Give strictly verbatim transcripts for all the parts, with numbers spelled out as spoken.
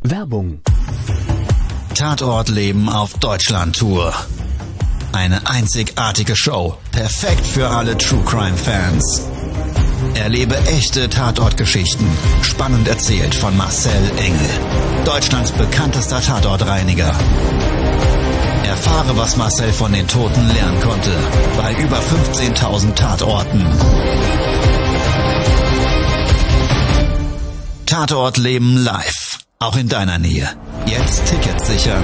Werbung. Tatortleben auf Deutschland-Tour. Eine einzigartige Show, perfekt für alle True-Crime-Fans. Erlebe echte Tatortgeschichten, spannend erzählt von Marcel Engel, Deutschlands bekanntester Tatortreiniger. Erfahre, was Marcel von den Toten lernen konnte, bei über fünfzehntausend Tatorten. Tatortleben live, auch in deiner Nähe. Jetzt Tickets sichern.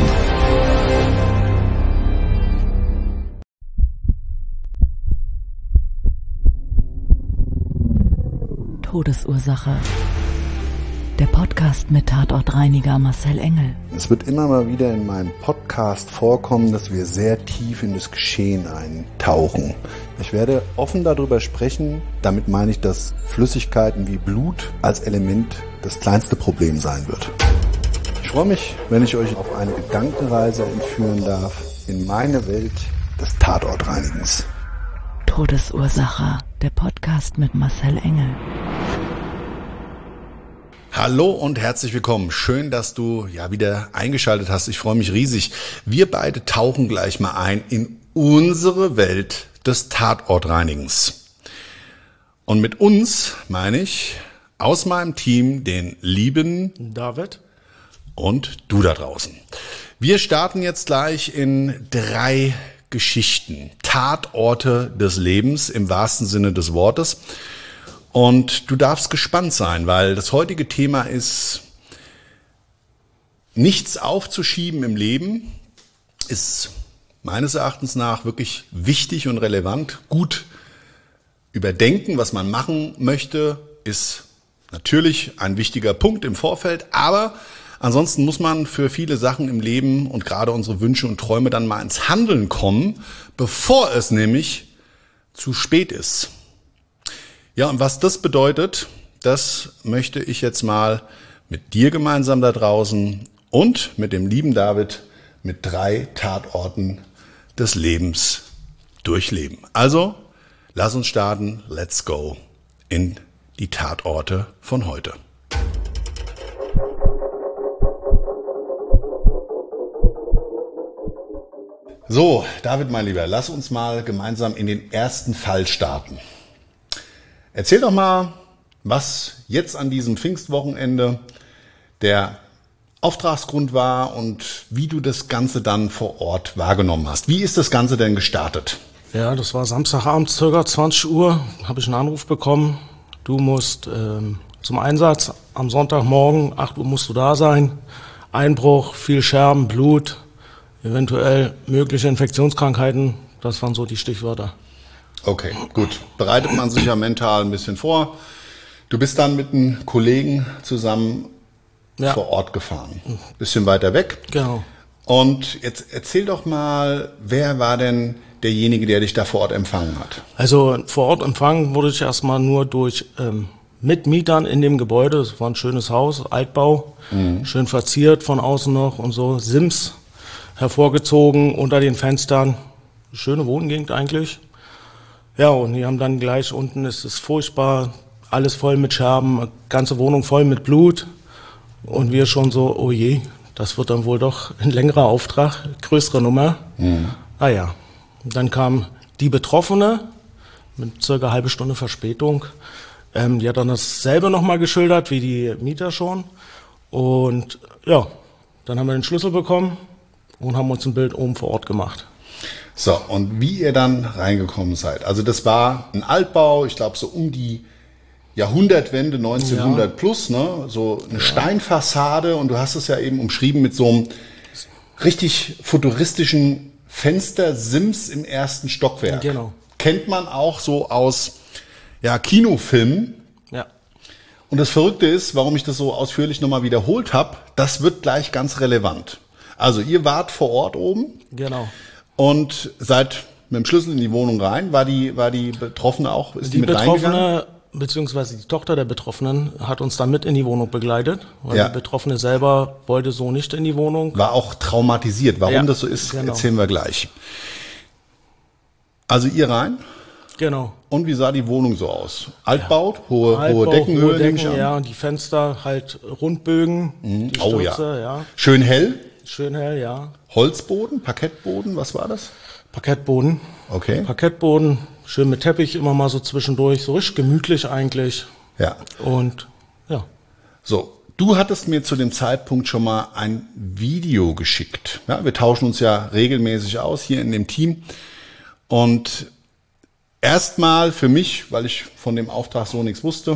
Todesursache. Der Podcast mit Tatortreiniger Marcel Engel. Es wird immer mal wieder in meinem Podcast vorkommen, dass wir sehr tief in das Geschehen eintauchen. Ich werde offen darüber sprechen. Damit meine ich, dass Flüssigkeiten wie Blut als Element das kleinste Problem sein wird. Ich freue mich, wenn ich euch auf eine Gedankenreise entführen darf in meine Welt des Tatortreinigens. Todesursache. Der Podcast mit Marcel Engel. Hallo und herzlich willkommen. Schön, dass du ja wieder eingeschaltet hast. Ich freue mich riesig. Wir beide tauchen gleich mal ein in unsere Welt des Tatortreinigens. Und mit uns meine ich aus meinem Team den lieben David und du da draußen. Wir starten jetzt gleich in drei Geschichten, Tatorte des Lebens im wahrsten Sinne des Wortes. Und du darfst gespannt sein, weil das heutige Thema ist, nichts aufzuschieben im Leben, ist meines Erachtens nach wirklich wichtig und relevant. Gut überdenken, was man machen möchte, ist natürlich ein wichtiger Punkt im Vorfeld, aber ansonsten muss man für viele Sachen im Leben und gerade unsere Wünsche und Träume dann mal ins Handeln kommen, bevor es nämlich zu spät ist. Ja, und was das bedeutet, das möchte ich jetzt mal mit dir gemeinsam da draußen und mit dem lieben David mit drei Tatorten des Lebens durchleben. Also, lass uns starten, let's go in die Tatorte von heute. So, David, mein Lieber, lass uns mal gemeinsam in den ersten Fall starten. Erzähl doch mal, was jetzt an diesem Pfingstwochenende der Auftragsgrund war und wie du das Ganze dann vor Ort wahrgenommen hast. Wie ist das Ganze denn gestartet? Ja, das war Samstagabend, circa zwanzig Uhr, habe ich einen Anruf bekommen. Du musst ähm, zum Einsatz, am Sonntagmorgen, acht Uhr musst du da sein. Einbruch, viel Scherben, Blut, eventuell mögliche Infektionskrankheiten, das waren so die Stichwörter. Okay, gut. Bereitet man sich ja mental ein bisschen vor. Du bist dann mit einem Kollegen zusammen ja. vor Ort gefahren. Bisschen weiter weg. Genau. Und jetzt erzähl doch mal, wer war denn derjenige, der dich da vor Ort empfangen hat? Also vor Ort empfangen wurde ich erstmal nur durch ähm, Mitmietern in dem Gebäude. Es war ein schönes Haus, Altbau, mhm. schön verziert von außen noch und so. Sims hervorgezogen unter den Fenstern. Schöne Wohngegend eigentlich. Ja, und die haben dann gleich unten, es ist furchtbar, alles voll mit Scherben, ganze Wohnung voll mit Blut. Und wir schon so, oh je, das wird dann wohl doch ein längerer Auftrag, größere Nummer. Mhm. Ah ja, und dann kam die Betroffene mit circa eine halbe Stunde Verspätung. Ähm, die hat dann dasselbe nochmal geschildert wie die Mieter schon. Und ja, dann haben wir den Schlüssel bekommen und haben uns ein Bild oben vor Ort gemacht. So, und wie ihr dann reingekommen seid. Also das war ein Altbau, ich glaube so um die Jahrhundertwende, neunzehnhundert ja. plus, ne? So eine ja. Steinfassade und du hast es ja eben umschrieben mit so einem richtig futuristischen Fenstersims im ersten Stockwerk. Genau. Kennt man auch so aus ja, Kinofilmen. Ja. Und das Verrückte ist, warum ich das so ausführlich nochmal wiederholt habe, das wird gleich ganz relevant. Also ihr wart vor Ort oben. Genau. Und seid mit dem Schlüssel in die Wohnung rein. War die, war die Betroffene auch, ist die, die mit Betroffene, reingegangen? Beziehungsweise die Tochter der Betroffenen hat uns dann mit in die Wohnung begleitet. Weil ja. die Betroffene selber wollte so nicht in die Wohnung. War auch traumatisiert. Warum ja, das so ist, genau. erzählen wir gleich. Also ihr rein? Genau. Und wie sah die Wohnung so aus? Altbaut, hohe, Altbau, hohe Deckenhöhe, hohe nehme ich Decken, an. ja, die Fenster halt Rundbögen, die Oh Stürze, ja. ja. Schön hell. Schön hell, ja. Holzboden, Parkettboden, was war das? Parkettboden. Okay. Parkettboden, schön mit Teppich immer mal so zwischendurch, so richtig gemütlich eigentlich. Ja. Und ja. So, du hattest mir zu dem Zeitpunkt schon mal ein Video geschickt. Ja, wir tauschen uns ja regelmäßig aus hier in dem Team. Und erstmal für mich, weil ich von dem Auftrag so nichts wusste,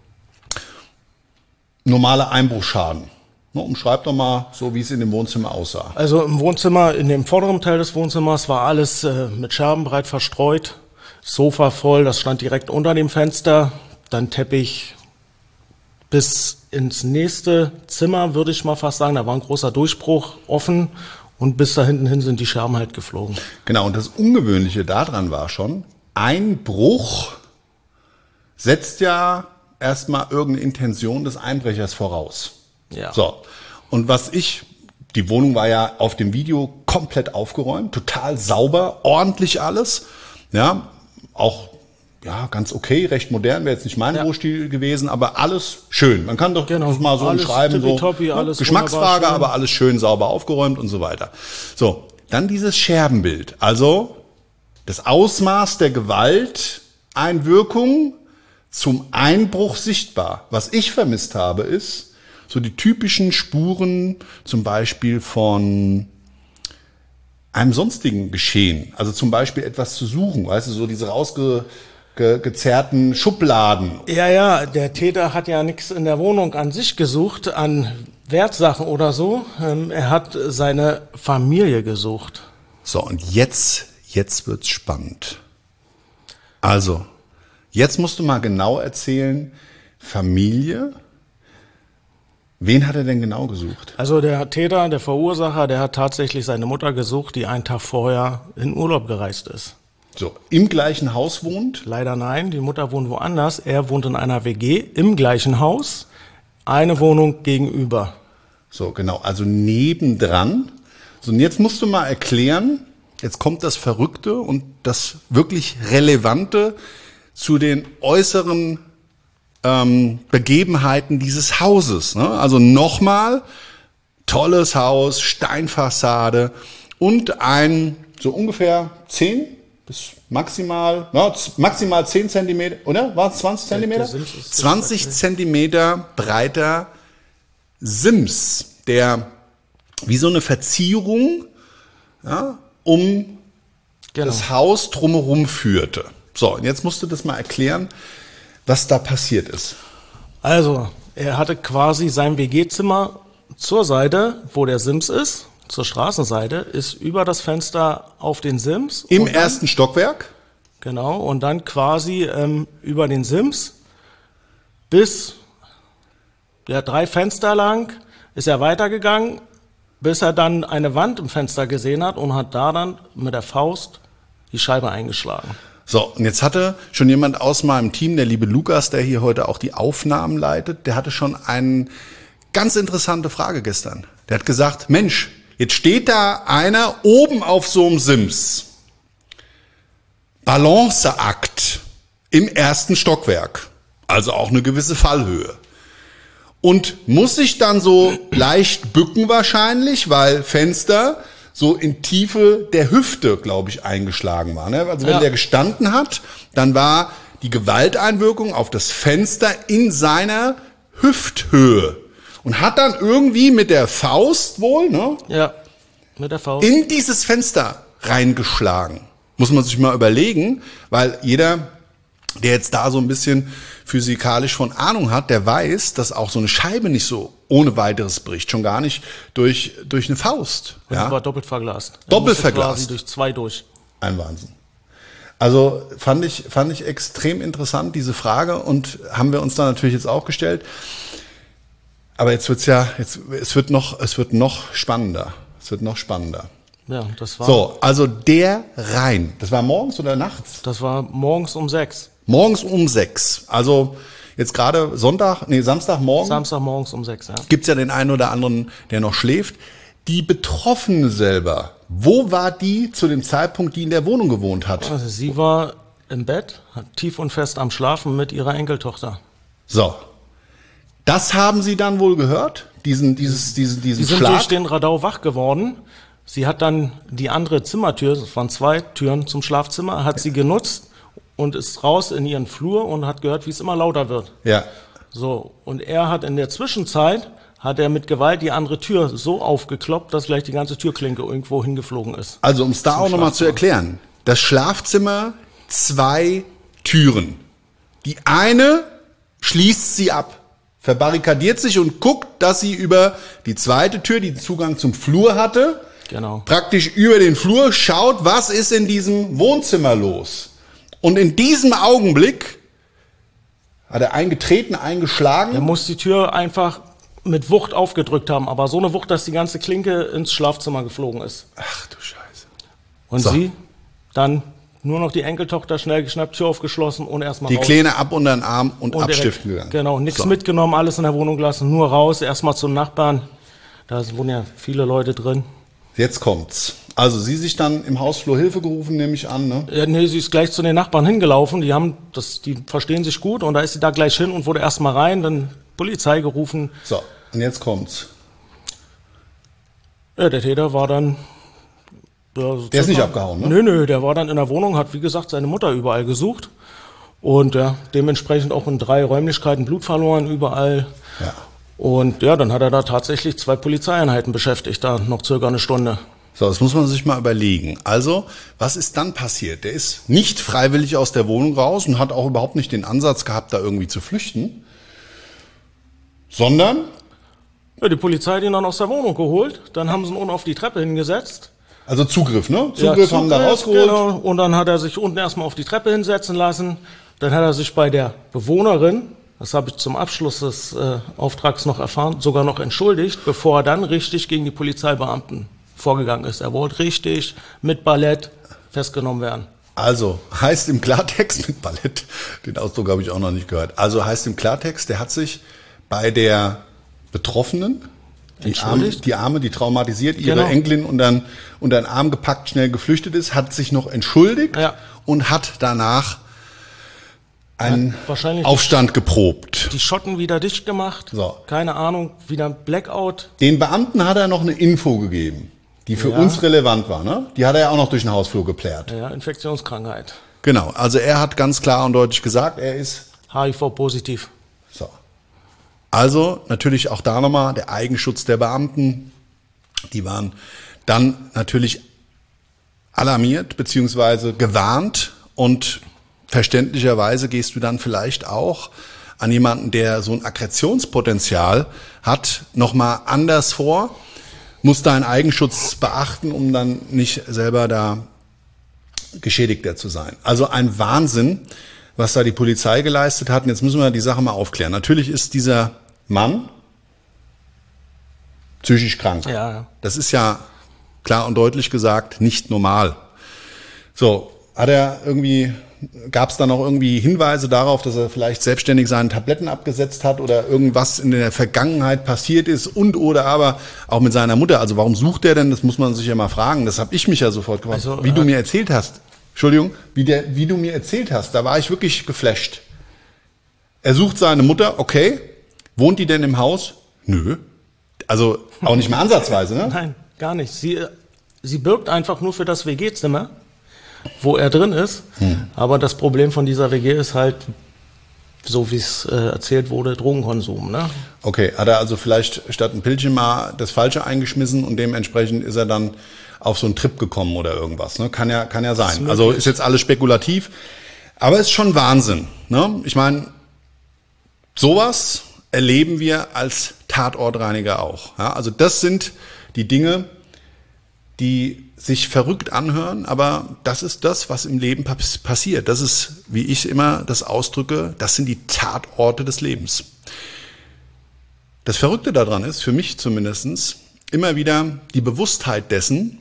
normaler Einbruchschaden. Ne, umschreib doch mal so, wie es in dem Wohnzimmer aussah. Also im Wohnzimmer, in dem vorderen Teil des Wohnzimmers war alles äh, mit Scherben breit verstreut. Sofa voll, das stand direkt unter dem Fenster. Dann Teppich bis ins nächste Zimmer, würde ich mal fast sagen. Da war ein großer Durchbruch offen und bis da hinten hin sind die Scherben halt geflogen. Genau, und das Ungewöhnliche daran war schon, Einbruch setzt ja erstmal irgendeine Intention des Einbrechers voraus. Ja. So, und was ich, die Wohnung war ja auf dem Video komplett aufgeräumt, total sauber, ordentlich alles, ja, auch, ja, ganz okay, recht modern, wäre jetzt nicht mein Ja. Wohnstil gewesen, aber alles schön. Man kann doch Genau, das mal so alles beschreiben, so tippitoppi, ne? alles Geschmacksfrage, wunderbar schön. aber alles schön sauber aufgeräumt und so weiter. So, dann dieses Scherbenbild, also das Ausmaß der Gewalteinwirkung zum Einbruch sichtbar. Was ich vermisst habe, ist so die typischen Spuren zum Beispiel von einem sonstigen Geschehen. Also zum Beispiel etwas zu suchen, weißt du, so diese rausgezerrten Schubladen. Ja, ja, der Täter hat ja nichts in der Wohnung an sich gesucht, an Wertsachen oder so. Ähm, er hat seine Familie gesucht. So, und jetzt, jetzt wird's spannend. Also, jetzt musst du mal genau erzählen, Familie, wen hat er denn genau gesucht? Also der Täter, der Verursacher, der hat tatsächlich seine Mutter gesucht, die einen Tag vorher in Urlaub gereist ist. So, im gleichen Haus wohnt? Leider nein, die Mutter wohnt woanders. Er wohnt in einer W G im gleichen Haus, eine Wohnung gegenüber. So, genau, also nebendran. So, und jetzt musst du mal erklären, jetzt kommt das Verrückte und das wirklich Relevante zu den äußeren ähm, Begebenheiten dieses Hauses. Ne? Also nochmal, tolles Haus, Steinfassade und ein so ungefähr zehn bis maximal, na, maximal zehn Zentimeter, oder? War es zwanzig Zentimeter? zwanzig Zentimeter breiter Sims, der wie so eine Verzierung, ja, um Genau. das Haus drumherum führte. So, und jetzt musst du das mal erklären, was da passiert ist. Also, er hatte quasi sein W G-Zimmer zur Seite, wo der Sims ist, zur Straßenseite, ist über das Fenster auf den Sims. Im und dann, ersten Stockwerk? Genau, und dann quasi ähm, über den Sims bis ja, drei Fenster lang ist er weitergegangen, bis er dann eine Wand im Fenster gesehen hat und hat da dann mit der Faust die Scheibe eingeschlagen. So, und jetzt hatte schon jemand aus meinem Team, der liebe Lukas, der hier heute auch die Aufnahmen leitet, der hatte schon eine ganz interessante Frage gestern. Der hat gesagt, Mensch, jetzt steht da einer oben auf so einem Sims. Balanceakt im ersten Stockwerk. Also auch eine gewisse Fallhöhe. Und muss sich dann so leicht bücken wahrscheinlich, weil Fenster so in Tiefe der Hüfte, glaube ich, eingeschlagen war. Ne? Also wenn Ja. der gestanden hat, dann war die Gewalteinwirkung auf das Fenster in seiner Hüfthöhe. Und hat dann irgendwie mit der Faust wohl, ne, Ja, mit der Faust. in dieses Fenster reingeschlagen. Muss man sich mal überlegen, weil jeder, der jetzt da so ein bisschen physikalisch von Ahnung hat, der weiß, dass auch so eine Scheibe nicht so ohne weiteres bricht, schon gar nicht durch, durch eine Faust. Und Ja? die war doppelt verglast. Er Doppelt musste verglast. Quasi durch zwei durch. Ein Wahnsinn. Also fand ich, fand ich extrem interessant, diese Frage, und haben wir uns da natürlich jetzt auch gestellt. Aber jetzt wird's ja, jetzt, es wird noch, es wird noch spannender. Es wird noch spannender. Ja, das war, So, also der Rhein. Das war morgens oder nachts? das war morgens um sechs. Morgens um sechs. Also jetzt gerade Sonntag, nee, Samstagmorgen Samstag morgens um sechs, ja. gibt's ja den einen oder anderen, der noch schläft. Die Betroffene selber, wo war die zu dem Zeitpunkt, die in der Wohnung gewohnt hat? Also sie war im Bett, tief und fest am Schlafen mit ihrer Enkeltochter. So. Das haben Sie dann wohl gehört? Diesen, dieses, diesen, diesen Die sind Schlag? durch den Radau wach geworden. Sie hat dann die andere Zimmertür, es waren zwei Türen zum Schlafzimmer, hat sie genutzt und ist raus in ihren Flur und hat gehört, wie es immer lauter wird. Ja. So, und er hat in der Zwischenzeit, hat er mit Gewalt die andere Tür so aufgekloppt, dass gleich die ganze Türklinke irgendwo hingeflogen ist. Also um es da auch nochmal zu erklären. Das Schlafzimmer, zwei Türen. Die eine schließt sie ab, verbarrikadiert sich und guckt, dass sie über die zweite Tür, die Zugang zum Flur hatte, Genau. praktisch über den Flur schaut, was ist in diesem Wohnzimmer los. Und in diesem Augenblick hat er eingetreten, eingeschlagen. Er muss die Tür einfach mit Wucht aufgedrückt haben, aber so eine Wucht, dass die ganze Klinke ins Schlafzimmer geflogen ist. Ach du Scheiße. Und So. sie dann nur noch die Enkeltochter schnell geschnappt, Tür aufgeschlossen und erstmal Die raus. Kleine ab unter den Arm und, Und abstiften direkt, gegangen. Genau, nichts So. mitgenommen, alles in der Wohnung gelassen, nur raus, erstmal zum Nachbarn. Da wohnen ja viele Leute drin. Jetzt kommt's. Also sie sich dann im Hausflur Hilfe gerufen, nehme ich an, ne? Ja, nee, sie ist gleich zu den Nachbarn hingelaufen, die haben das, die verstehen sich gut und da ist sie da gleich hin und wurde erstmal rein, dann Polizei gerufen. So, und jetzt kommt's. Ja, der Täter war dann... Ja, so Der ist nicht circa- abgehauen, ne? Nö, nö, der war dann in der Wohnung, hat wie gesagt seine Mutter überall gesucht und ja, dementsprechend auch in drei Räumlichkeiten Blut verloren, überall. Ja. Und ja, dann hat er da tatsächlich zwei Polizeieinheiten beschäftigt, da noch circa eine Stunde. So, das muss man sich mal überlegen. Also, was ist dann passiert? Der ist nicht freiwillig aus der Wohnung raus und hat auch überhaupt nicht den Ansatz gehabt, da irgendwie zu flüchten, sondern, Ja, die Polizei hat ihn dann aus der Wohnung geholt, dann haben sie ihn unten auf die Treppe hingesetzt. also Zugriff, ne? Zugriff, Ja, haben da Zugriff, rausgeholt. Genau. Und dann hat er sich unten erstmal auf die Treppe hinsetzen lassen. Dann hat er sich bei der Bewohnerin, das habe ich zum Abschluss des äh, Auftrags noch erfahren, sogar noch entschuldigt, bevor er dann richtig gegen die Polizeibeamten vorgegangen ist. Er wollte richtig mit Ballett festgenommen werden. Also, heißt im Klartext, mit Ballett, den Ausdruck habe ich auch noch nicht gehört. Also heißt im Klartext, der hat sich bei der Betroffenen, die Arme, Entschuldigt? die Arme, die traumatisiert, ihre Genau. Enkelin unter den, unter den Arm gepackt, schnell geflüchtet ist, hat sich noch entschuldigt Ja. und hat danach einen Ja, wahrscheinlich- Aufstand geprobt. Die Schotten wieder dicht gemacht, So. keine Ahnung, wieder Blackout. Den Beamten hat er noch eine Info gegeben, die für Ja. uns relevant war. Ne? Die hat er ja auch noch durch den Hausflur geplärt. Ja, Infektionskrankheit, Genau, also er hat ganz klar und deutlich gesagt, er ist H I V-positiv. so. Also natürlich auch da nochmal der Eigenschutz der Beamten. Die waren dann natürlich alarmiert beziehungsweise gewarnt und verständlicherweise gehst du dann vielleicht auch an jemanden, der so ein Aggressionspotenzial hat, nochmal anders vor, muss deinen Eigenschutz beachten, um dann nicht selber da Geschädigter zu sein. Also ein Wahnsinn, was da die Polizei geleistet hat. Und jetzt müssen wir die Sache mal aufklären. Natürlich ist dieser Mann psychisch krank. Ja, ja. Das ist ja klar und deutlich gesagt nicht normal. So, hat er irgendwie, gab es da noch irgendwie Hinweise darauf, dass er vielleicht selbstständig seine Tabletten abgesetzt hat oder irgendwas in der Vergangenheit passiert ist und oder aber auch mit seiner Mutter? Also warum sucht er denn? Das muss man sich ja mal fragen. Das habe ich mich ja sofort gefragt. Also, wie du äh, mir erzählt hast. Entschuldigung, wie, der, wie du mir erzählt hast, da war ich wirklich geflasht. Er sucht seine Mutter, okay. Wohnt die denn im Haus? Nö. Also auch nicht mehr ansatzweise, ne? Nein, gar nicht. Sie, sie birgt einfach nur für das W G-Zimmer, wo er drin ist. Hm. Aber das Problem von dieser W G ist halt, so wie es äh, erzählt wurde, Drogenkonsum. Ne? Okay, hat er also vielleicht statt ein Pillchen mal das Falsche eingeschmissen und dementsprechend ist er dann auf so einen Trip gekommen oder irgendwas. Ne? Kann ja, kann ja sein. Also ist jetzt alles spekulativ. Aber ist schon Wahnsinn. Ne? Ich meine, sowas erleben wir als Tatortreiniger auch. Ja? Also das sind die Dinge, die sich verrückt anhören, aber das ist das, was im Leben passiert. Das ist, wie ich immer das ausdrücke, das sind die Tatorte des Lebens. Das Verrückte daran ist, für mich zumindest, immer wieder die Bewusstheit dessen,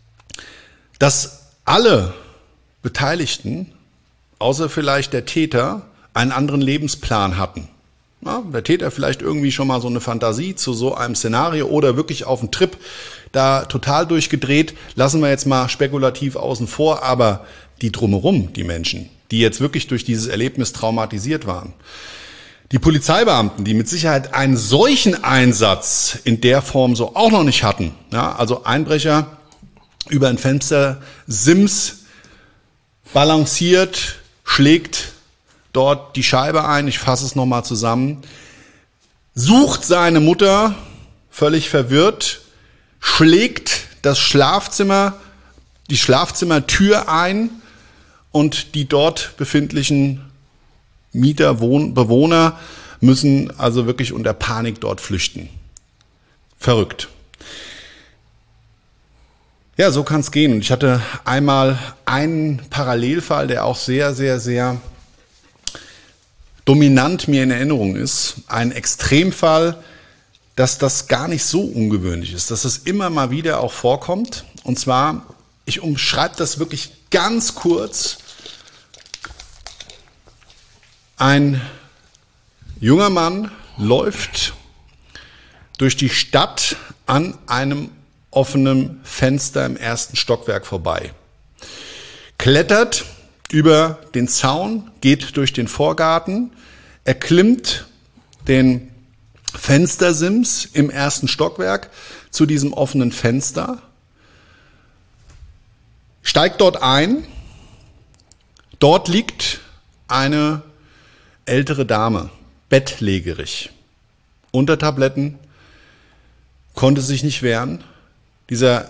dass alle Beteiligten, außer vielleicht der Täter, einen anderen Lebensplan hatten. Ja, der Täter vielleicht irgendwie schon mal so eine Fantasie zu so einem Szenario oder wirklich auf einen Trip da total durchgedreht. Lassen wir jetzt mal spekulativ außen vor, aber die drumherum, die Menschen, die jetzt wirklich durch dieses Erlebnis traumatisiert waren. Die Polizeibeamten, die mit Sicherheit einen solchen Einsatz in der Form so auch noch nicht hatten, ja, also Einbrecher über ein Fenster, Sims balanciert, schlägt dort die Scheibe ein, ich fasse es nochmal zusammen, sucht seine Mutter, völlig verwirrt, schlägt das Schlafzimmer, die Schlafzimmertür ein und die dort befindlichen Mieter, Wohn- Bewohner müssen also wirklich unter Panik dort flüchten. Verrückt. Ja, so kann es gehen. Und ich hatte einmal einen Parallelfall, der auch sehr, sehr, sehr dominant mir in Erinnerung ist. Ein Extremfall, dass das gar nicht so ungewöhnlich ist, dass es immer mal wieder auch vorkommt. Und zwar, ich umschreibe das wirklich ganz kurz. Ein junger Mann läuft durch die Stadt an einem offenen Fenster im ersten Stockwerk vorbei, klettert über den Zaun, geht durch den Vorgarten, erklimmt den Fenstersims im ersten Stockwerk zu diesem offenen Fenster, steigt dort ein. Dort liegt eine ältere Dame, bettlägerig, unter Tabletten, konnte sich nicht wehren. Dieser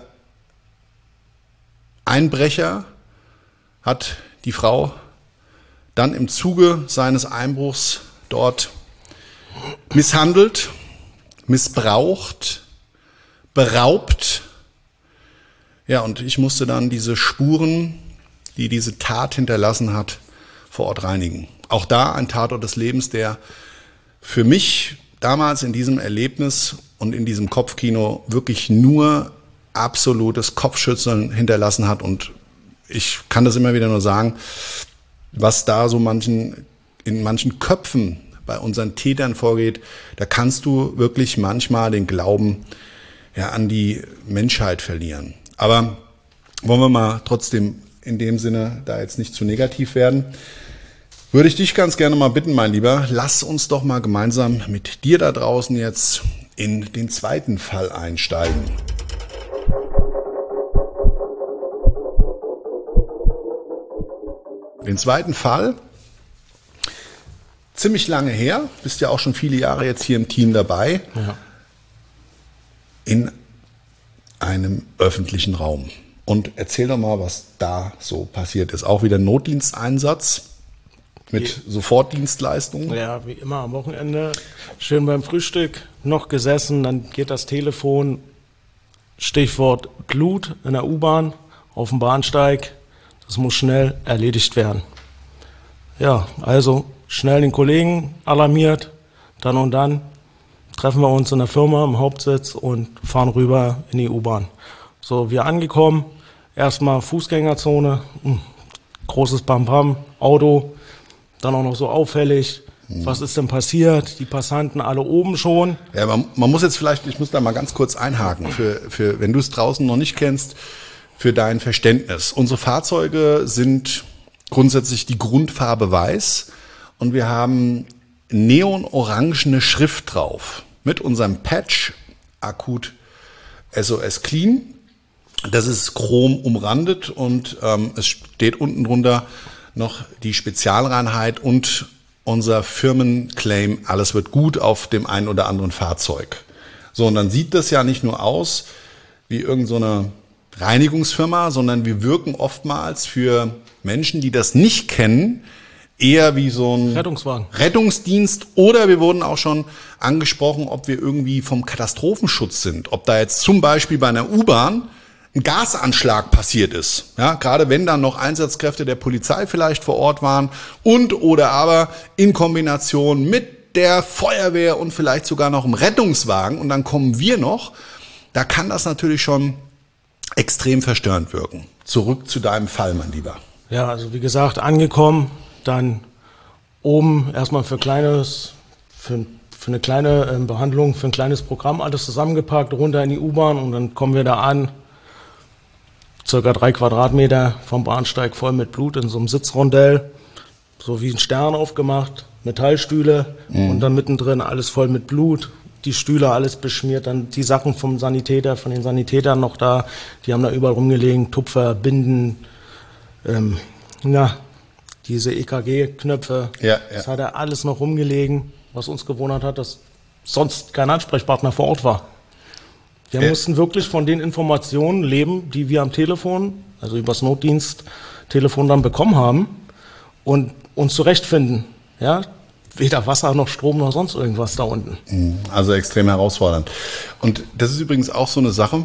Einbrecher hat die Frau dann im Zuge seines Einbruchs dort misshandelt, missbraucht, beraubt. Ja, und ich musste dann diese Spuren, die diese Tat hinterlassen hat, vor Ort reinigen. Auch da ein Tatort des Lebens, der für mich damals in diesem Erlebnis und in diesem Kopfkino wirklich nur absolutes Kopfschütteln hinterlassen hat. Und ich kann das immer wieder nur sagen, was da so manchen, in manchen Köpfen bei unseren Tätern vorgeht, da kannst du wirklich manchmal den Glauben ja, an die Menschheit verlieren. Aber wollen wir mal trotzdem in dem Sinne da jetzt nicht zu negativ werden. Würde ich dich ganz gerne mal bitten, mein Lieber, lass uns doch mal gemeinsam mit dir da draußen jetzt in den zweiten Fall einsteigen. Den zweiten Fall, ziemlich lange her, bist ja auch schon viele Jahre jetzt hier im Team dabei, Ja. in einem öffentlichen Raum. Und erzähl doch mal, was da so passiert ist. Auch wieder Notdiensteinsatz mit Sofortdienstleistungen. Ja, wie immer am Wochenende, schön beim Frühstück, noch gesessen, dann geht das Telefon, Stichwort Blut in der U-Bahn, auf dem Bahnsteig, das muss schnell erledigt werden. Ja, also schnell den Kollegen alarmiert, dann und dann treffen wir uns in der Firma im Hauptsitz und fahren rüber in die U-Bahn. So, wir angekommen, erstmal Fußgängerzone, großes Bam-Bam, Auto, dann auch noch so auffällig. Was ist denn passiert? Die Passanten alle oben schon. Ja, man, man muss jetzt vielleicht, ich muss da mal ganz kurz einhaken, für, für, wenn du es draußen noch nicht kennst, für dein Verständnis. Unsere Fahrzeuge sind grundsätzlich die Grundfarbe weiß und wir haben neonorangene Schrift drauf mit unserem Patch Akut S O S Clean. Das ist chrom umrandet und ähm, es steht unten drunter noch die Spezialreinheit und unser Firmenclaim, alles wird gut auf dem einen oder anderen Fahrzeug. So, und dann sieht das ja nicht nur aus wie irgend so eine Reinigungsfirma, sondern wir wirken oftmals für Menschen, die das nicht kennen, eher wie so ein Rettungswagen. Rettungsdienst, oder wir wurden auch schon angesprochen, ob wir irgendwie vom Katastrophenschutz sind, ob da jetzt zum Beispiel bei einer U-Bahn ein Gasanschlag passiert ist. Ja, gerade wenn dann noch Einsatzkräfte der Polizei vielleicht vor Ort waren und oder aber in Kombination mit der Feuerwehr und vielleicht sogar noch einem Rettungswagen und dann kommen wir noch, da kann das natürlich schon extrem verstörend wirken. Zurück zu deinem Fall, mein Lieber. Ja, also wie gesagt, angekommen, dann oben erstmal für kleines, für, für eine kleine äh, Behandlung, für ein kleines Programm alles zusammengepackt, runter in die U-Bahn und dann kommen wir da an, circa drei Quadratmeter vom Bahnsteig voll mit Blut in so einem Sitzrondell. so wie ein Stern aufgemacht, Metallstühle mhm. und dann mittendrin alles voll mit Blut. Die Stühle alles beschmiert, dann die Sachen vom Sanitäter, von den Sanitätern noch da, die haben da überall rumgelegen, Tupfer, Binden, ähm, ja, diese E K G-Knöpfe, ja, ja. das hat er alles noch rumgelegen, was uns gewundert hat, dass sonst kein Ansprechpartner vor Ort war. Wir ja. mussten wirklich von den Informationen leben, die wir am Telefon, also übers Notdiensttelefon dann bekommen haben und uns zurechtfinden, ja. Weder Wasser noch Strom noch sonst irgendwas da unten. Also extrem herausfordernd. Und das ist übrigens auch so eine Sache.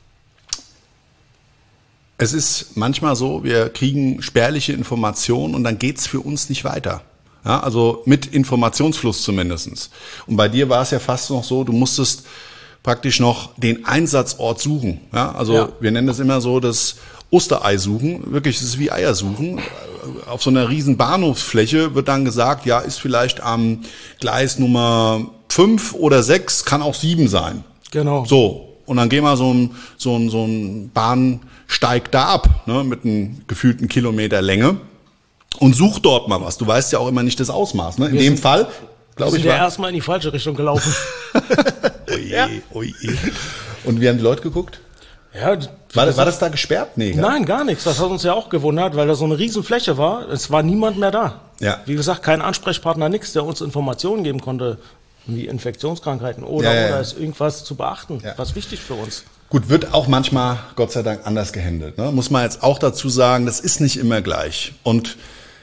Es ist manchmal so, wir kriegen spärliche Informationen und dann geht's für uns nicht weiter. Ja, also mit Informationsfluss zumindest. Und bei dir war es ja fast noch so, du musstest praktisch noch den Einsatzort suchen. Ja, also ja. wir nennen das immer so das Osterei suchen. Wirklich, es ist wie Eier suchen. Auf so einer riesen Bahnhofsfläche wird dann gesagt, ja, ist vielleicht am Gleis Nummer fünf oder sechs, kann auch sieben sein. Genau. So, und dann gehen wir so ein, so ein, so ein Bahnsteig da ab, ne, mit einem gefühlten Kilometer Länge und such dort mal was. Du weißt ja auch immer nicht das Ausmaß. Ne? In wir dem sind, Fall, glaube ich, wir war... ja erstmal in die falsche Richtung gelaufen. Oje, ja. oje. Und wie haben die Leute geguckt? Ja, war, das, war das da gesperrt? Nee, ja? Nein, gar nichts. Das hat uns ja auch gewundert, weil da so eine riesen Fläche war. Es war niemand mehr da. Ja. Wie gesagt, kein Ansprechpartner, nichts, der uns Informationen geben konnte, wie Infektionskrankheiten oder, ja, ja. oder ist irgendwas zu beachten, ja. was wichtig für uns. Gut, wird auch manchmal, Gott sei Dank, anders gehandelt. Ne? Muss man jetzt auch dazu sagen, das ist nicht immer gleich. Und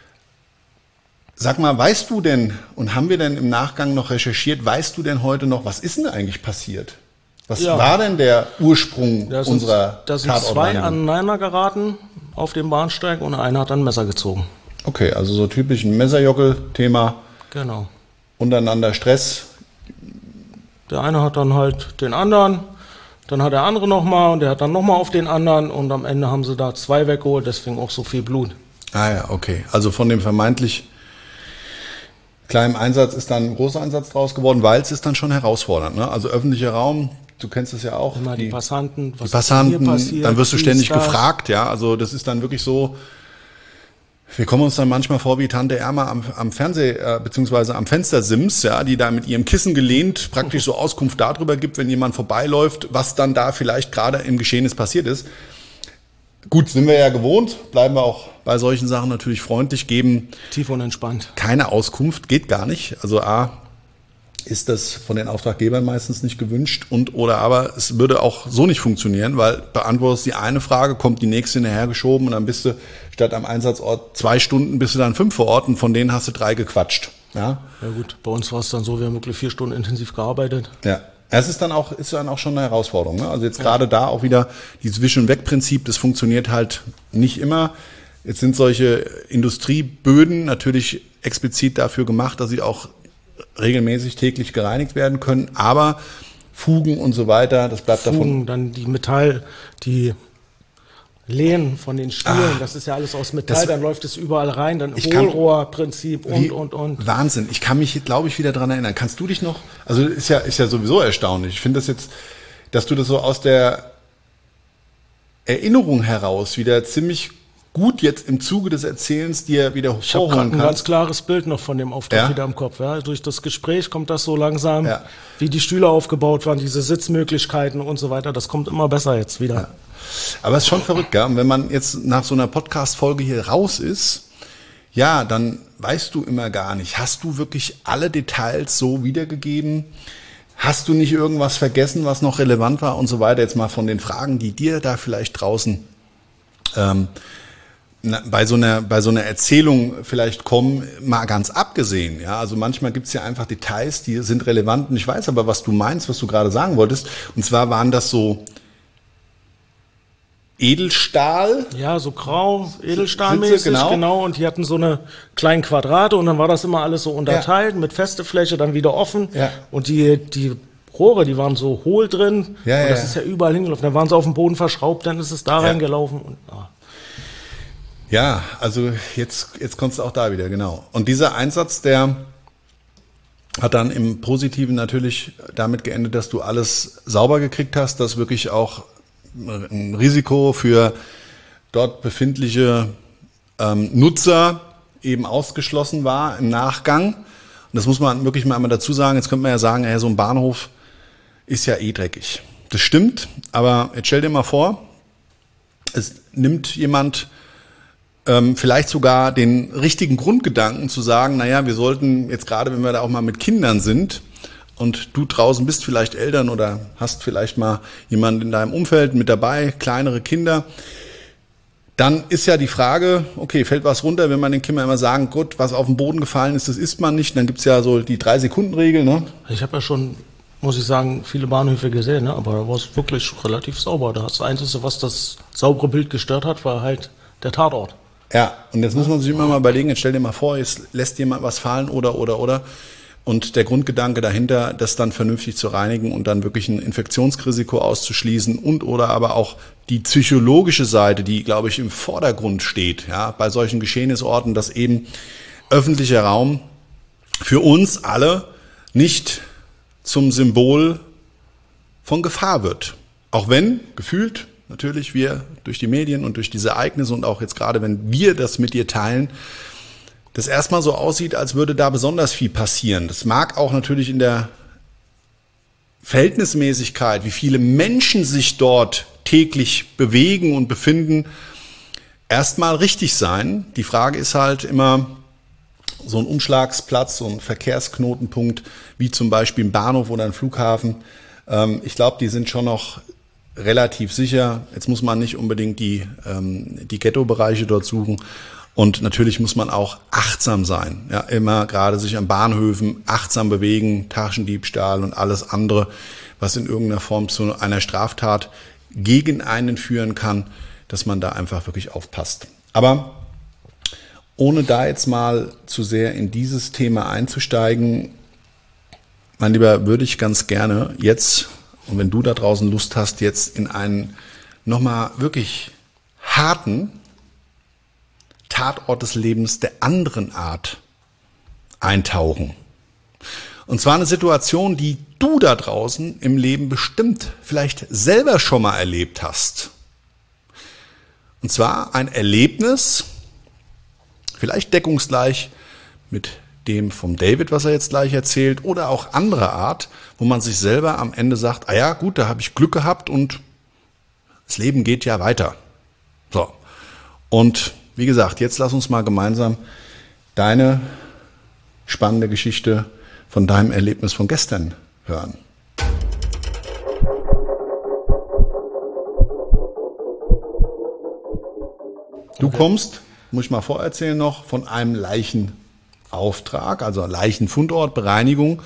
sag mal, weißt du denn, und haben wir denn im Nachgang noch recherchiert, weißt du denn heute noch, was ist denn eigentlich passiert? Was ja. war denn der Ursprung da sind, unserer Da sind zwei aneinander geraten auf dem Bahnsteig und einer hat ein Messer gezogen. Okay, also so typisch ein Messerjockel-Thema. Genau. Untereinander Stress. Der eine hat dann halt den anderen, dann hat der andere nochmal und der hat dann nochmal auf den anderen und am Ende haben sie da zwei weggeholt, deswegen auch so viel Blut. Ah ja, okay. Also von dem vermeintlich kleinen Einsatz ist dann ein großer Einsatz draus geworden, weil es ist dann schon herausfordernd. Ne? Also öffentlicher Raum, du kennst es ja auch. Immer die, die Passanten, was die Passanten, hier passiert, dann wirst du ständig gefragt, ja. Also das ist dann wirklich so, wir kommen uns dann manchmal vor wie Tante Erma am, am Fernseh, äh, beziehungsweise am Fenstersims, ja, die da mit ihrem Kissen gelehnt praktisch so Auskunft darüber gibt, wenn jemand vorbeiläuft, was dann da vielleicht gerade im Geschehnis passiert ist. Gut, sind wir ja gewohnt, bleiben wir auch bei solchen Sachen natürlich freundlich, geben tief und entspannt. Keine Auskunft, geht gar nicht. Also A, ist das von den Auftraggebern meistens nicht gewünscht und oder aber es würde auch so nicht funktionieren, weil beantwortest die eine Frage, kommt die nächste hinterhergeschoben und dann bist du statt am Einsatzort zwei Stunden, bist du dann fünf vor Ort und von denen hast du drei gequatscht. Ja, ja gut, bei uns war es dann so, wir haben wirklich vier Stunden intensiv gearbeitet. Ja. Es ist dann auch, ist dann auch schon eine Herausforderung. Ne? Also jetzt gerade ja. da auch wieder dieses Wisch-und-Weg-Prinzip, das funktioniert halt nicht immer. Jetzt sind solche Industrieböden natürlich explizit dafür gemacht, dass sie auch regelmäßig täglich gereinigt werden können. Aber Fugen und so weiter, das bleibt Fugen, davon. Dann die Metall, die Lehnen von den Stühlen, ah, das ist ja alles aus Metall, das, dann läuft es überall rein, dann Hohlrohrprinzip und, wie, und, und. Wahnsinn, ich kann mich, glaube ich, wieder dran erinnern. Kannst du dich noch, also ist ja, ist ja sowieso erstaunlich. Ich finde das jetzt, dass du das so aus der Erinnerung heraus wieder ziemlich gut jetzt im Zuge des Erzählens dir wieder ich vorholen kannst. Ich habe ein ganz klares Bild noch von dem Auftritt ja? wieder im Kopf. Ja? Durch das Gespräch kommt das so langsam, ja. wie die Stühle aufgebaut waren, diese Sitzmöglichkeiten und so weiter. Das kommt immer besser jetzt wieder. Ja. Aber es ist schon verrückt, gell? Und wenn man jetzt nach so einer Podcast-Folge hier raus ist, ja, dann weißt du immer gar nicht, hast du wirklich alle Details so wiedergegeben? Hast du nicht irgendwas vergessen, was noch relevant war und so weiter? Jetzt mal von den Fragen, die dir da vielleicht draußen ähm, na, bei so einer bei so einer Erzählung vielleicht kommen, mal ganz abgesehen. Ja, also manchmal gibt's ja einfach Details, die sind relevant. Und ich weiß aber, was du meinst, was du gerade sagen wolltest. Und zwar waren das so Edelstahl. Ja, so grau, Edelstahlmäßig, genau. genau. Und die hatten so eine kleinen Quadrate und dann war das immer alles so unterteilt ja. mit feste Fläche, dann wieder offen. Ja. Und die, die Rohre, die waren so hohl drin. Ja, und das ja. ist ja überall hingelaufen. Dann waren sie auf dem Boden verschraubt, dann ist es da ja. reingelaufen. Und, ah. Ja, also jetzt, jetzt kommst du auch da wieder, genau. Und dieser Einsatz, der hat dann im Positiven natürlich damit geendet, dass du alles sauber gekriegt hast, dass wirklich auch ein Risiko für dort befindliche ähm, Nutzer eben ausgeschlossen war im Nachgang. Und das muss man wirklich mal einmal dazu sagen. Jetzt könnte man ja sagen, ja, so ein Bahnhof ist ja eh dreckig. Das stimmt, aber jetzt stell dir mal vor, es nimmt jemand ähm, vielleicht sogar den richtigen Grundgedanken zu sagen, naja, wir sollten jetzt gerade, wenn wir da auch mal mit Kindern sind und du draußen bist vielleicht Eltern oder hast vielleicht mal jemanden in deinem Umfeld mit dabei, kleinere Kinder, dann ist ja die Frage, okay, fällt was runter, wenn man den Kindern immer sagen, gut, was auf den Boden gefallen ist, das isst man nicht. Dann gibt's ja so die Drei-Sekunden-Regel, ne? Ich habe ja schon, muss ich sagen, viele Bahnhöfe gesehen, ne? Aber da war es wirklich relativ sauber. Das Einzige, was das saubere Bild gestört hat, war halt der Tatort. Ja, und jetzt muss man sich immer mal überlegen, jetzt stell dir mal vor, jetzt lässt jemand was fallen oder, oder, oder. Und der Grundgedanke dahinter, das dann vernünftig zu reinigen und dann wirklich ein Infektionsrisiko auszuschließen und oder aber auch die psychologische Seite, die, glaube ich, im Vordergrund steht, ja, bei solchen Geschehnisorten, dass eben öffentlicher Raum für uns alle nicht zum Symbol von Gefahr wird. Auch wenn, gefühlt, natürlich wir durch die Medien und durch diese Ereignisse und auch jetzt gerade, wenn wir das mit dir teilen, das erstmal so aussieht, als würde da besonders viel passieren. Das mag auch natürlich in der Verhältnismäßigkeit, wie viele Menschen sich dort täglich bewegen und befinden, erstmal richtig sein. Die Frage ist halt immer so ein Umschlagsplatz, so ein Verkehrsknotenpunkt, wie zum Beispiel ein Bahnhof oder ein Flughafen. Ich glaube, die sind schon noch relativ sicher. Jetzt muss man nicht unbedingt die, die Ghetto-Bereiche dort suchen. Und natürlich muss man auch achtsam sein. Ja, immer gerade sich an Bahnhöfen achtsam bewegen, Taschendiebstahl und alles andere, was in irgendeiner Form zu einer Straftat gegen einen führen kann, dass man da einfach wirklich aufpasst. Aber ohne da jetzt mal zu sehr in dieses Thema einzusteigen, mein Lieber, würde ich ganz gerne jetzt, und wenn du da draußen Lust hast, jetzt in einen nochmal wirklich harten Tatort des Lebens der anderen Art eintauchen. Und zwar eine Situation, die du da draußen im Leben bestimmt vielleicht selber schon mal erlebt hast. Und zwar ein Erlebnis, vielleicht deckungsgleich mit dem vom David, was er jetzt gleich erzählt, oder auch anderer Art, wo man sich selber am Ende sagt, ah ja, gut, da habe ich Glück gehabt und das Leben geht ja weiter. So. Und wie gesagt, jetzt lass uns mal gemeinsam deine spannende Geschichte von deinem Erlebnis von gestern hören. Du kommst, muss ich mal vorerzählen noch, von einem Leichenauftrag, also Leichenfundort, Bereinigung,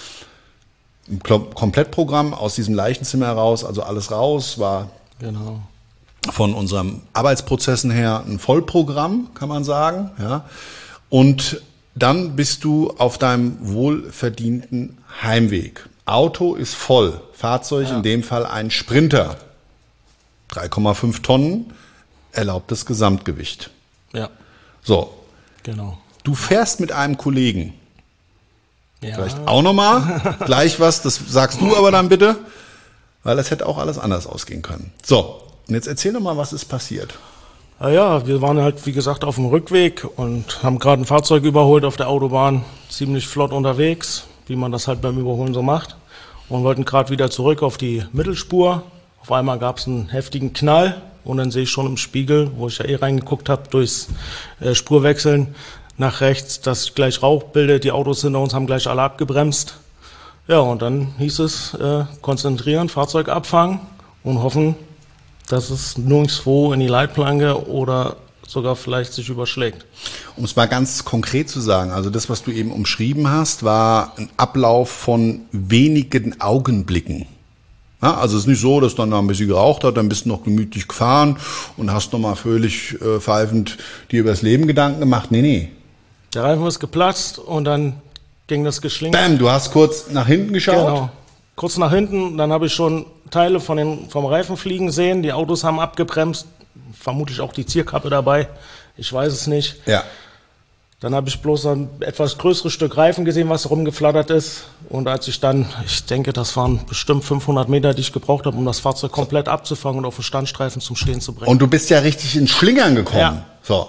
im Komplettprogramm aus diesem Leichenzimmer heraus, also alles raus, war Genau. von unseren Arbeitsprozessen her ein Vollprogramm, kann man sagen. Ja. Und dann bist du auf deinem wohlverdienten Heimweg. Auto ist voll, Fahrzeug ja. in dem Fall ein Sprinter. drei Komma fünf Tonnen, erlaubtes Gesamtgewicht. Ja. So, genau. Du fährst mit einem Kollegen. Ja. Vielleicht auch nochmal gleich was, das sagst du aber dann bitte, weil das hätte auch alles anders ausgehen können. So, und jetzt erzähl doch mal, was ist passiert. Ja, ja, wir waren halt, wie gesagt, auf dem Rückweg und haben gerade ein Fahrzeug überholt auf der Autobahn, ziemlich flott unterwegs, wie man das halt beim Überholen so macht, und wollten gerade wieder zurück auf die Mittelspur. Auf einmal gab es einen heftigen Knall und dann sehe ich schon im Spiegel, wo ich ja eh reingeguckt habe, durchs äh, Spurwechseln nach rechts, dass sich gleich Rauch bildet, die Autos hinter uns haben gleich alle abgebremst. Ja, und dann hieß es, äh, konzentrieren, Fahrzeug abfangen und hoffen, dass es nirgendwo in die Leitplanke oder sogar vielleicht sich überschlägt. Um es mal ganz konkret zu sagen, also das, was du eben umschrieben hast, war ein Ablauf von wenigen Augenblicken. Ja, also es ist nicht so, dass dann noch ein bisschen geraucht hat, dann bist du noch gemütlich gefahren und hast nochmal völlig äh, pfeifend dir über das Leben Gedanken gemacht. Nee, nee. Der Reifen ist geplatzt und dann ging das Geschlinge. Bam, du hast kurz nach hinten geschaut. Genau. Kurz nach hinten, dann habe ich schon Teile von den, vom Reifen fliegen sehen. Die Autos haben abgebremst. Vermutlich auch die Zierkappe dabei. Ich weiß es nicht. Ja. Dann habe ich bloß ein etwas größeres Stück Reifen gesehen, was rumgeflattert ist. Und als ich dann, ich denke, das waren bestimmt fünfhundert Meter, die ich gebraucht habe, um das Fahrzeug komplett abzufangen und auf den Standstreifen zum Stehen zu bringen. Und du bist ja richtig in Schlingern gekommen. Ja. So.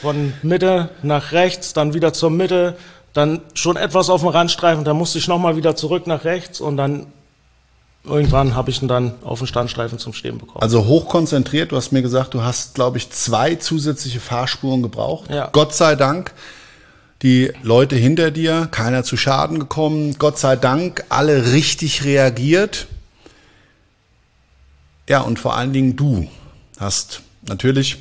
von Mitte nach rechts, dann wieder zur Mitte, dann schon etwas auf dem Randstreifen, dann musste ich nochmal wieder zurück nach rechts und dann irgendwann habe ich ihn dann auf den Standstreifen zum Stehen bekommen. Also hochkonzentriert, du hast mir gesagt, du hast, glaube ich, zwei zusätzliche Fahrspuren gebraucht. Ja. Gott sei Dank, die Leute hinter dir, keiner zu Schaden gekommen. Gott sei Dank, alle richtig reagiert. Ja, und vor allen Dingen du hast natürlich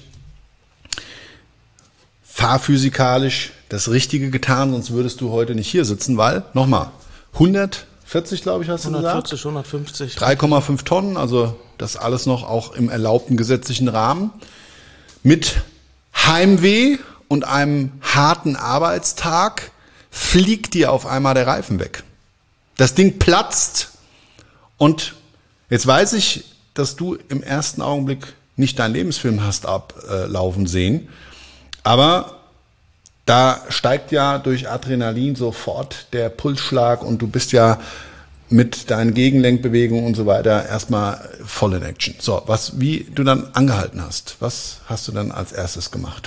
fahrphysikalisch das Richtige getan, sonst würdest du heute nicht hier sitzen, weil, nochmal, hundertvierzig, glaube ich, hast du hundertvierzig, gesagt? hundertfünfzig. drei Komma fünf Tonnen, also das alles noch auch im erlaubten gesetzlichen Rahmen. Mit Heimweh und einem harten Arbeitstag fliegt dir auf einmal der Reifen weg. Das Ding platzt und jetzt weiß ich, dass du im ersten Augenblick nicht deinen Lebensfilm hast ablaufen sehen, aber da steigt ja durch Adrenalin sofort der Pulsschlag und du bist ja mit deinen Gegenlenkbewegungen und so weiter erstmal voll in Action. So, was, wie du dann angehalten hast, was hast du dann als erstes gemacht?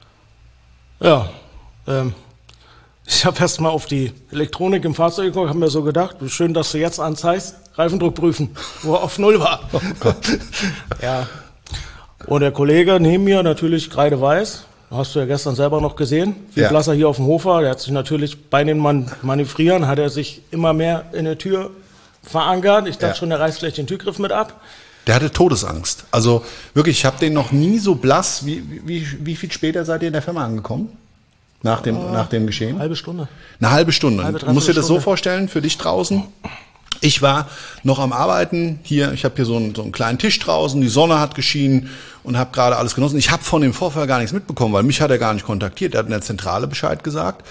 Ja, ähm, ich habe erst mal auf die Elektronik im Fahrzeug geguckt, habe mir so gedacht, schön, dass du jetzt anzeigst, Reifendruck prüfen, wo er auf Null war. Oh Gott. Ja. Und der Kollege neben mir natürlich kreideweiß, hast du ja gestern selber noch gesehen, wie Ja. blass er hier auf dem Hof war, der hat sich natürlich bei den Man- Manövrieren, hat er sich immer mehr in der Tür verankert. Ich dachte Ja. schon, der reißt vielleicht den Türgriff mit ab. Der hatte Todesangst. Also wirklich, ich habe den noch nie so blass. Wie, wie, wie viel später seid ihr in der Firma angekommen? Nach dem, Oh, nach dem Geschehen? Halbe Stunde. Eine halbe Stunde. Halbe, Du musst dir das so Dreiviertelstunde. vorstellen, für dich draußen. Ich war noch am Arbeiten. Hier, ich habe hier so einen, so einen kleinen Tisch draußen. Die Sonne hat geschienen und habe gerade alles genossen. Ich habe von dem Vorfall gar nichts mitbekommen, weil mich hat er gar nicht kontaktiert. Er hat in der Zentrale Bescheid gesagt.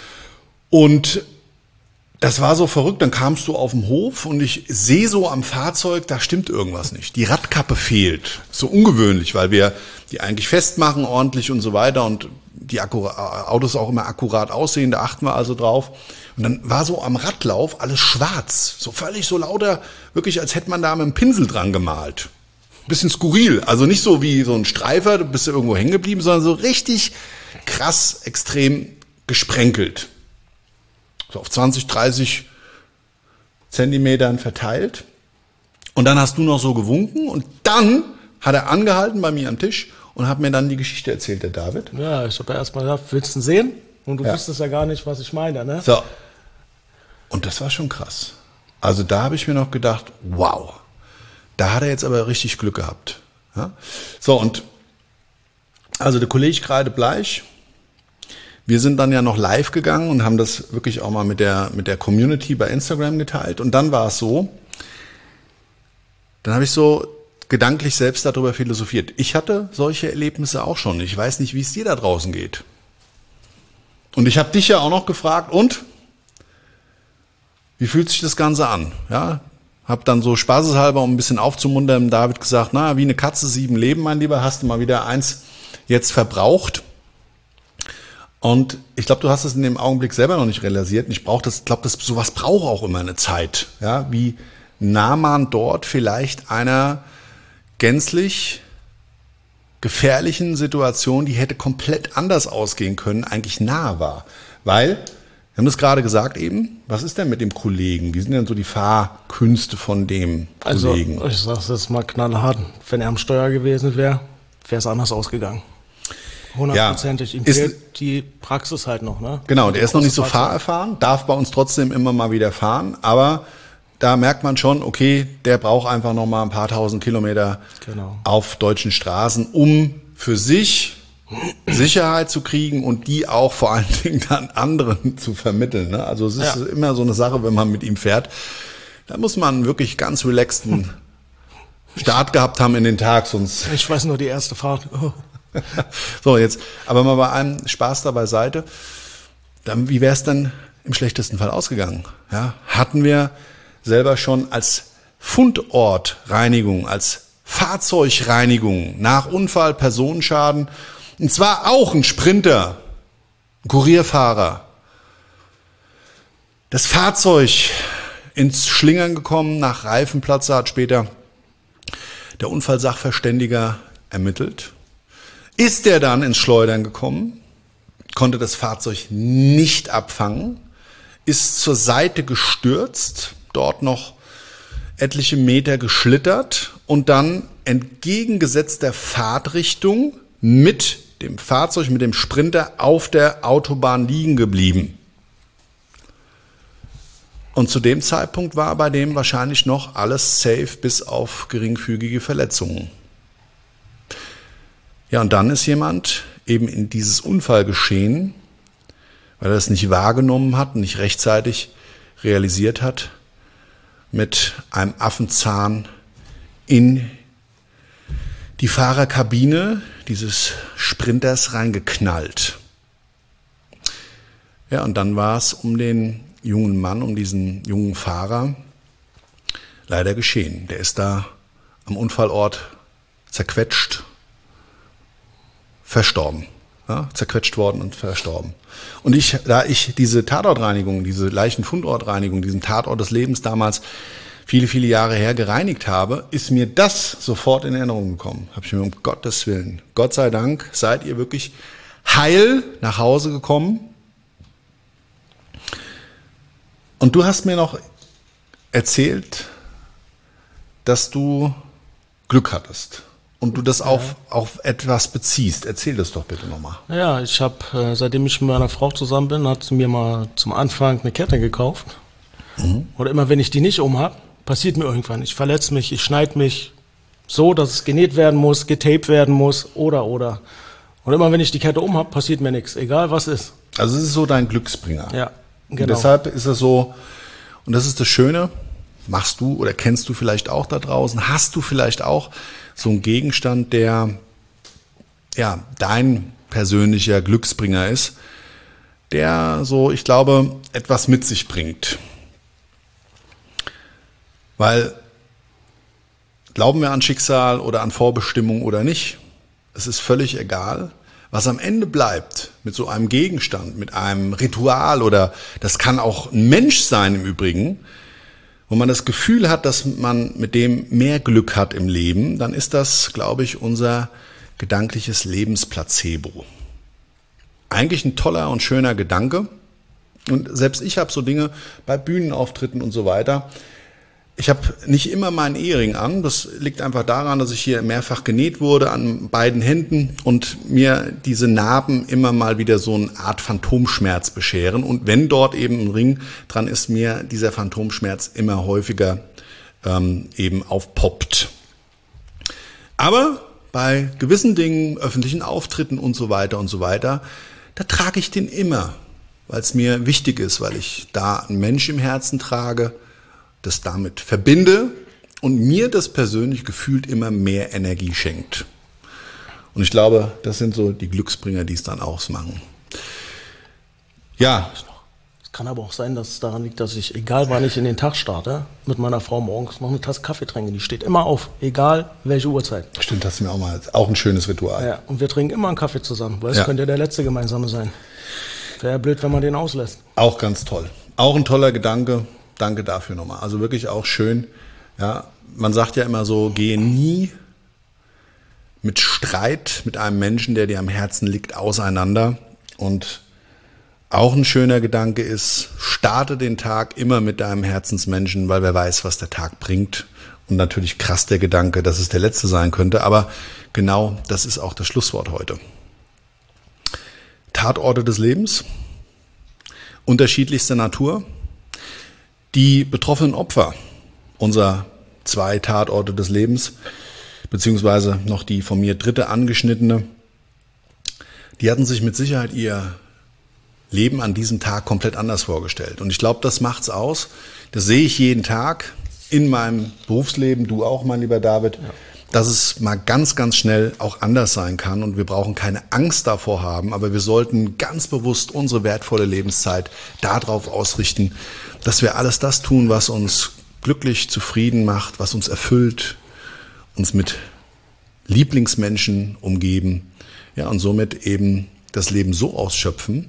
Und das war so verrückt, dann kamst du auf den Hof und ich sehe so am Fahrzeug, da stimmt irgendwas nicht. Die Radkappe fehlt. So ungewöhnlich, weil wir die eigentlich festmachen ordentlich und so weiter und die Akkura- Autos auch immer akkurat aussehen, da achten wir also drauf. Und dann war so am Radlauf alles schwarz, so völlig so lauter, wirklich als hätte man da mit einem Pinsel dran gemalt. Bisschen skurril, also nicht so wie so ein Streifer, du bist ja irgendwo hängen geblieben, sondern so richtig krass, extrem gesprenkelt. So auf zwanzig, dreißig Zentimetern verteilt. Und dann hast du noch so gewunken und dann hat er angehalten bei mir am Tisch und hat mir dann die Geschichte erzählt, der David. Ja, ich habe ja erst mal gedacht, willst du ihn sehen? Und du Ja. wusstest ja gar nicht, was ich meine, ne? So. Und das war schon krass. Also da habe ich mir noch gedacht, wow, da hat er jetzt aber richtig Glück gehabt. Ja? So, und also der Kollege kreidebleich. Wir sind dann ja noch live gegangen und haben das wirklich auch mal mit der, mit der Community bei Instagram geteilt. Und dann war es so, dann habe ich so gedanklich selbst darüber philosophiert. Ich hatte solche Erlebnisse auch schon. Ich weiß nicht, wie es dir da draußen geht. Und ich habe dich ja auch noch gefragt, und? Wie fühlt sich das Ganze an? Ja, habe dann so spaßeshalber, um ein bisschen aufzumuntern, David gesagt, na, wie eine Katze, sieben Leben, mein Lieber, hast du mal wieder eins jetzt verbraucht. Und ich glaube, du hast es in dem Augenblick selber noch nicht realisiert. Und ich brauche das, glaube, das sowas braucht auch immer eine Zeit. Ja, wie nah man dort vielleicht einer gänzlich gefährlichen Situation, die hätte komplett anders ausgehen können, eigentlich nahe war. Weil, wir haben das gerade gesagt eben, was ist denn mit dem Kollegen? Wie sind denn so die Fahrkünste von dem Also, Kollegen? ich sag's jetzt mal knallhart, wenn er am Steuer gewesen wäre, wäre es anders ausgegangen. Hundertprozentig. Ihm ist- fehlt die Praxis halt noch, ne? Genau, der ist noch nicht so Große Fahrzeuge. fahrerfahren, darf bei uns trotzdem immer mal wieder fahren, aber da merkt man schon, okay, der braucht einfach noch mal ein paar tausend Kilometer Genau. auf deutschen Straßen, um für sich Sicherheit zu kriegen und die auch vor allen Dingen dann anderen zu vermitteln. Ne? Also es ist Ja. immer so eine Sache, wenn man mit ihm fährt, da muss man wirklich ganz relaxten Start gehabt haben in den Tag, sonst Ich weiß nur die erste Fahrt. Oh. so, jetzt, aber mal bei einem Spaß da beiseite. Dann, wie wäre es denn im schlechtesten Fall ausgegangen? Ja, hatten wir selber schon als Fundortreinigung, als Fahrzeugreinigung nach Unfall, Personenschaden, und zwar auch ein Sprinter, ein Kurierfahrer, das Fahrzeug ins Schlingern gekommen, nach Reifenplatze hat später der Unfallsachverständiger ermittelt. ist er dann ins Schleudern gekommen, konnte das Fahrzeug nicht abfangen, ist zur Seite gestürzt, dort noch etliche Meter geschlittert und dann entgegengesetzter Fahrtrichtung mit dem Fahrzeug, mit dem Sprinter auf der Autobahn liegen geblieben. Und zu dem Zeitpunkt war bei dem wahrscheinlich noch alles safe bis auf geringfügige Verletzungen. Ja, und dann ist jemand eben in dieses Unfallgeschehen, weil er es nicht wahrgenommen hat, nicht rechtzeitig realisiert hat, mit einem Affenzahn in die Fahrerkabine dieses Sprinters reingeknallt. Ja, und dann war es um den jungen Mann, um diesen jungen Fahrer leider geschehen. Der ist da am Unfallort zerquetscht, verstorben. Ja, zerquetscht worden und verstorben. Und ich, da ich diese Tatortreinigung, diese Leichenfundortreinigung, diesen Tatort des Lebens damals viele, viele Jahre her gereinigt habe, ist mir das sofort in Erinnerung gekommen. Habe ich mir um Gottes Willen, Gott sei Dank, seid ihr wirklich heil nach Hause gekommen. Und du hast mir noch erzählt, dass du Glück hattest und du das auf, auf etwas beziehst. Erzähl das doch bitte nochmal. Ja, ich habe, äh, seitdem ich mit meiner Frau zusammen bin, hat sie mir mal zum Anfang eine Kette gekauft. Mhm. Oder immer, wenn ich die nicht um habe, passiert mir irgendwann. Ich verletze mich, ich schneide mich so, dass es genäht werden muss, getaped werden muss oder, oder. Und immer, wenn ich die Kette um habe, passiert mir nichts, egal was ist. Also es ist so dein Glücksbringer. Ja. Genau. Und deshalb ist es so, und das ist das Schöne, machst du oder kennst du vielleicht auch da draußen, hast du vielleicht auch so einen Gegenstand, der ja dein persönlicher Glücksbringer ist, der so, ich glaube, etwas mit sich bringt. Weil glauben wir an Schicksal oder an Vorbestimmung oder nicht, es ist völlig egal. Was am Ende bleibt mit so einem Gegenstand, mit einem Ritual oder das kann auch ein Mensch sein im Übrigen, wo man das Gefühl hat, dass man mit dem mehr Glück hat im Leben, dann ist das, glaube ich, unser gedankliches Lebensplacebo. Eigentlich ein toller und schöner Gedanke. Und selbst ich habe so Dinge bei Bühnenauftritten und so weiter. Ich habe nicht immer meinen Ehering an. Das liegt einfach daran, dass ich hier mehrfach genäht wurde an beiden Händen und mir diese Narben immer mal wieder so eine Art Phantomschmerz bescheren. Und wenn dort eben ein Ring dran ist, mir dieser Phantomschmerz immer häufiger ähm, eben aufpoppt. Aber bei gewissen Dingen, öffentlichen Auftritten und so weiter und so weiter, da trage ich den immer, weil es mir wichtig ist, weil ich da einen Mensch im Herzen trage, das damit verbinde und mir das persönlich gefühlt immer mehr Energie schenkt. Und ich glaube, das sind so die Glücksbringer, die es dann ausmachen. Ja. Es kann aber auch sein, dass es daran liegt, dass ich, egal wann ich in den Tag starte, mit meiner Frau morgens noch eine Tasse Kaffee trinke. Die steht immer auf, egal welche Uhrzeit. Stimmt, das ist mir auch mal auch ein schönes Ritual. Ja, und wir trinken immer einen Kaffee zusammen, weil es Ja. könnte ja der letzte gemeinsame sein. Wäre ja blöd, wenn man den auslässt. Auch ganz toll. Auch ein toller Gedanke. Danke dafür nochmal. Also wirklich auch schön. Ja, man sagt ja immer so, gehe nie mit Streit mit einem Menschen, der dir am Herzen liegt, auseinander. Und auch ein schöner Gedanke ist, starte den Tag immer mit deinem Herzensmenschen, weil wer weiß, was der Tag bringt. Und natürlich krass der Gedanke, dass es der letzte sein könnte. Aber genau das ist auch das Schlusswort heute. Tatorte des Lebens, unterschiedlichster Natur. Die betroffenen Opfer unserer zwei Tatorte des Lebens, beziehungsweise noch die von mir dritte angeschnittene, die hatten sich mit Sicherheit ihr Leben an diesem Tag komplett anders vorgestellt. Und ich glaube, das macht's aus. Das sehe ich jeden Tag in meinem Berufsleben, du auch, mein lieber David, ja. Dass es mal ganz, ganz schnell auch anders sein kann und wir brauchen keine Angst davor haben, aber wir sollten ganz bewusst unsere wertvolle Lebenszeit darauf ausrichten, dass wir alles das tun, was uns glücklich, zufrieden macht, was uns erfüllt, uns mit Lieblingsmenschen umgeben, ja, und somit eben das Leben so ausschöpfen,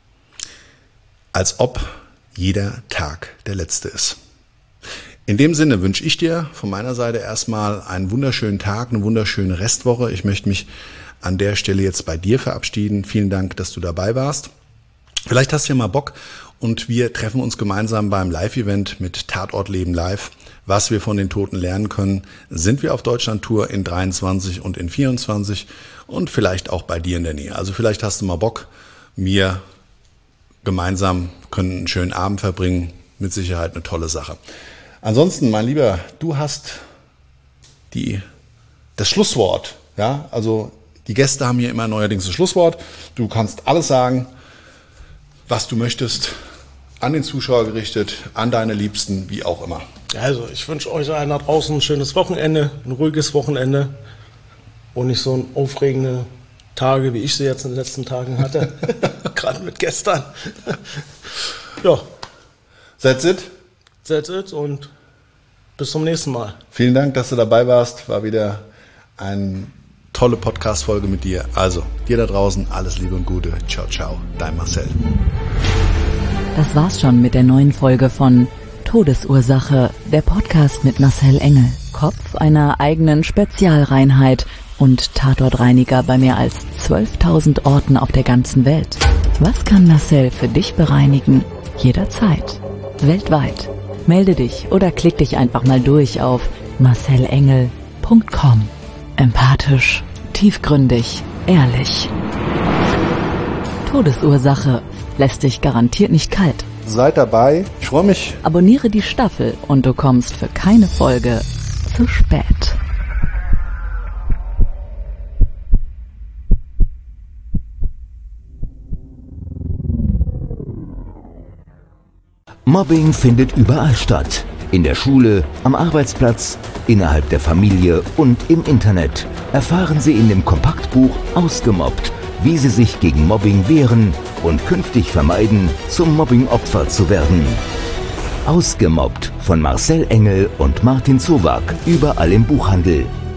als ob jeder Tag der letzte ist. In dem Sinne wünsche ich dir von meiner Seite erstmal einen wunderschönen Tag, eine wunderschöne Restwoche. Ich möchte mich an der Stelle jetzt bei dir verabschieden. Vielen Dank, dass du dabei warst. Vielleicht hast du ja mal Bock und wir treffen uns gemeinsam beim Live-Event mit Tatort Leben live. Was wir von den Toten lernen können, sind wir auf Deutschland-Tour in dreiundzwanzig und in vierundzwanzig und vielleicht auch bei dir in der Nähe. Also vielleicht hast du mal Bock, mir gemeinsam können einen schönen Abend verbringen. Mit Sicherheit eine tolle Sache. Ansonsten, mein Lieber, du hast die, das Schlusswort. Ja, also die Gäste haben hier immer neuerdings das Schlusswort. Du kannst alles sagen, was du möchtest, an den Zuschauer gerichtet, an deine Liebsten, wie auch immer. Also ich wünsche euch allen da draußen ein schönes Wochenende, ein ruhiges Wochenende und nicht so ein aufregende Tage, wie ich sie jetzt in den letzten Tagen hatte, gerade mit gestern. Ja. That's it. That's it und bis zum nächsten Mal. Vielen Dank, dass du dabei warst. War wieder eine tolle Podcast-Folge mit dir. Also, dir da draußen alles Liebe und Gute. Ciao, ciao. Dein Marcel. Das war's schon mit der neuen Folge von Todesursache, der Podcast mit Marcel Engel. Kopf einer eigenen Spezialreinheit und Tatortreiniger bei mehr als zwölftausend Orten auf der ganzen Welt. Was kann Marcel für dich bereinigen? Jederzeit. Weltweit. Melde dich oder klick dich einfach mal durch auf marcel engel punkt com. Empathisch, tiefgründig, ehrlich. Todesursache lässt dich garantiert nicht kalt. Seid dabei. Ich freue mich. Abonniere die Staffel und du kommst für keine Folge zu spät. Mobbing findet überall statt. In der Schule, am Arbeitsplatz, innerhalb der Familie und im Internet. Erfahren Sie in dem Kompaktbuch Ausgemobbt, wie Sie sich gegen Mobbing wehren und künftig vermeiden, zum Mobbing-Opfer zu werden. Ausgemobbt von Marcel Engel und Martin Zowak, überall im Buchhandel.